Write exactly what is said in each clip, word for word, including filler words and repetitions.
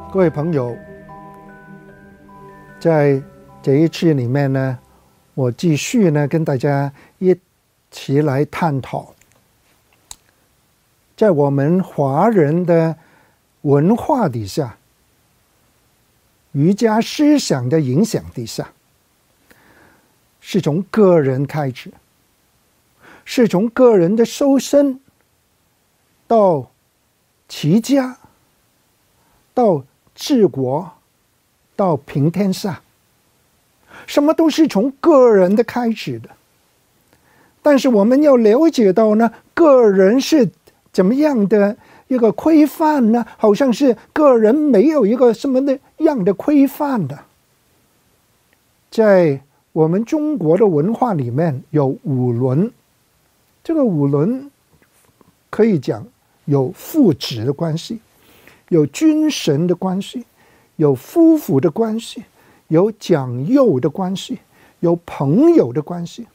各位朋友，在这一期里面呢，我继续呢跟大家一起来探讨，在我们华人的文化底下，儒家思想的影响底下，是从个人开始，是从个人的修身到齐家，到治国，到平天下，什么都是从个人的开始的。但是我们要了解到呢，个人是怎么样的一个规范呢？好像是个人没有一个什么的样的规范的。在我们中国的文化里面有五伦，这个五伦可以讲有父子的关系，有君臣的关系，有夫妇的关系，有长幼的关系，有朋友的关系，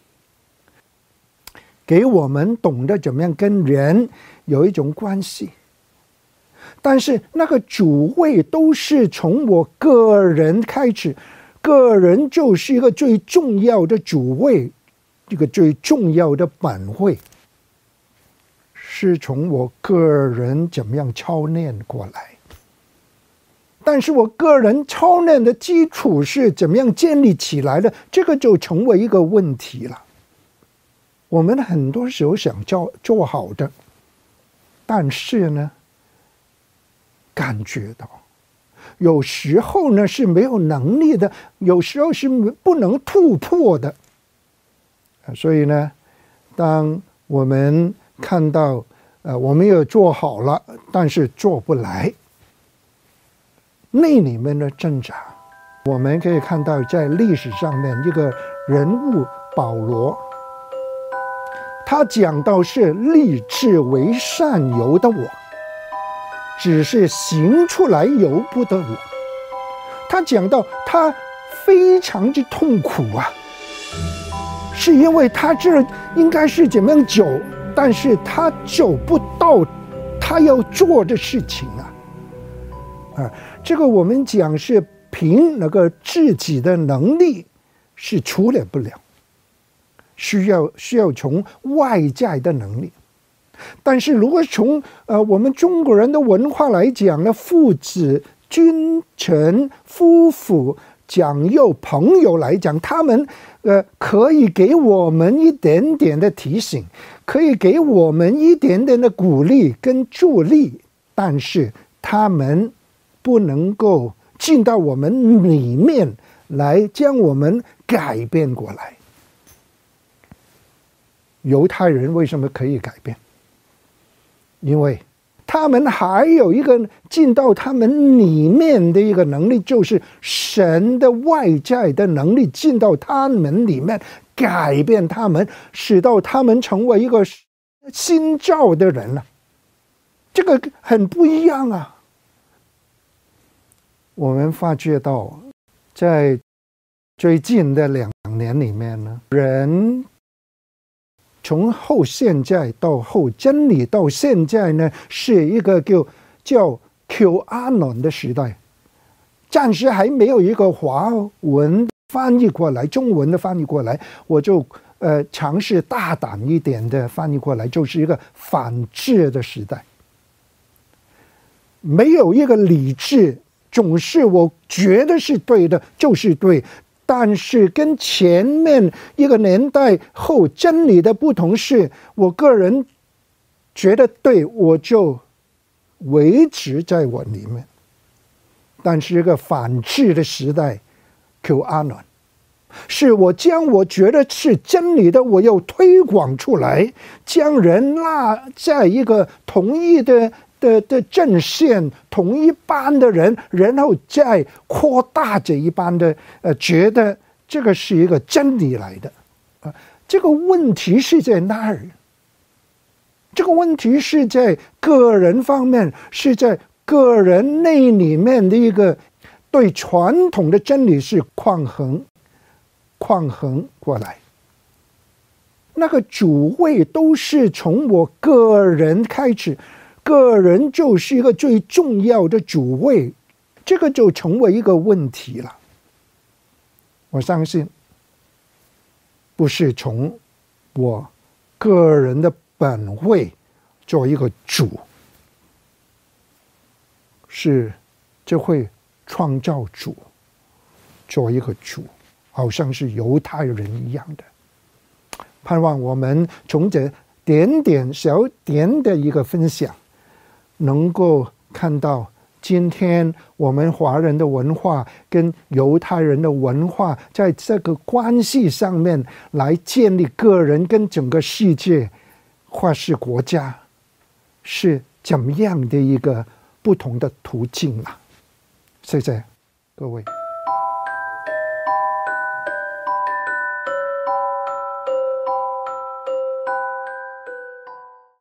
给我们懂得怎么样跟人有一种关系。但是那个主谓都是从我个人开始，个人就是一个最重要的主谓，一个最重要的本谓，是从我个人怎么样操练过来。但是我个人操练的基础是怎么样建立起来的，这个就成为一个问题了。我们很多时候想做做好的，但是呢，感觉到有时候呢是没有能力的，有时候是不能突破的。所以呢，当我们看到呃我们也做好了，但是做不来，那里面的挣扎，我们可以看到在历史上面一个人物保罗，他讲到是立志为善由的我，只是行出来由不得我。他讲到他非常之痛苦啊，是因为他这应该是怎么样走，但是他走不到他要做的事情啊。啊，这个我们讲是凭那个自己的能力是处理不了，需要需要从外在的能力。但是如果从呃我们中国人的文化来讲呢，父子、君臣、夫妇、长幼、朋友来讲，他们呃可以给我们一点点的提醒，可以给我们一点点的鼓励跟助力，但是他们不能够进到我们里面来将我们改变过来。犹太人为什么可以改变？因为他们还有一个进到他们里面的一个能力，就是神的外在的能力进到他们里面，改变他们，使到他们成为一个新造的人了。这个很不一样啊。我们发觉到，在最近的两年里面呢，人从后现代到后真理到现在呢，是一个叫叫 QAnon 的时代。暂时还没有一个华文翻译过来，中文的翻译过来，我就呃尝试大胆一点的翻译过来，就是一个反智的时代。没有一个理智，总是我觉得是对的就是对，但是跟前面一个年代后真理的不同是，我个人觉得对，我就维持在我里面。但是一个反智的时代 QAnon， 是我将我觉得是真理的我又推广出来，将人拉在一个同一的的的阵线，同一班的人，然后再扩大这一班的呃，觉得这个是一个真理来的啊。这个问题是在那儿，这个问题是在个人方面，是在个人内里面的一个对传统的真理是抗衡抗衡过来。那个主谓都是从我个人开始，个人就是一个最重要的主谓， 这个就成为一个问题了。我相信，不是从我个人的本位做一个主，是这会创造主做一个主，好像是犹太人一样的。盼望我们从这点点小点的一个分享，能够看到今天我们华人的文化跟犹太人的文化在这个关系上面来建立个人跟整个世界或是国家是怎么样的一个不同的途径了。谢谢各位。